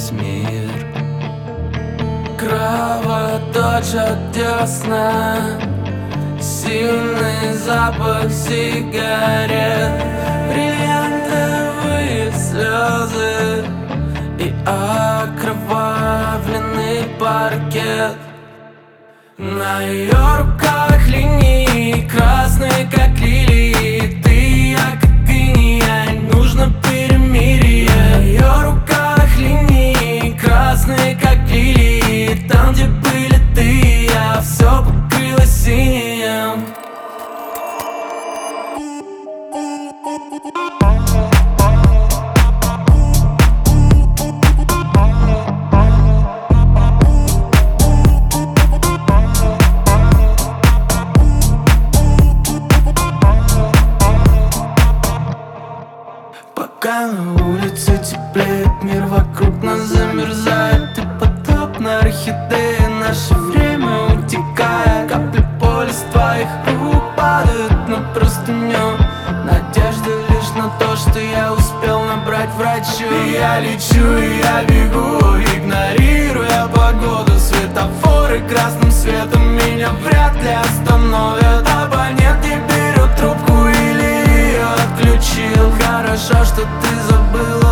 весь мир. Кровоточат десна, сильный запах сигарет, бриллиантовые слезы и окровавленный паркет. На ее руках линии красные, как лилии. Ты, я, как иней, нужно перемирие. На ее руках линии красные, как лилии. Там, где были ты и я, все покрылось синим. Пока на улице теплеет, мир вокруг нас замерзает. Ты подобна орхидее, наше время утекает. Капли поля с твоих рук падают на простыню. Надежда лишь на то, что я успел набрать врачу. И я лечу, и я бегу, игнорируя погоду. Светофоры красным светом меня вряд ли остановят. Абонент не берет трубку или ее отключил. Хорошо, что ты забыла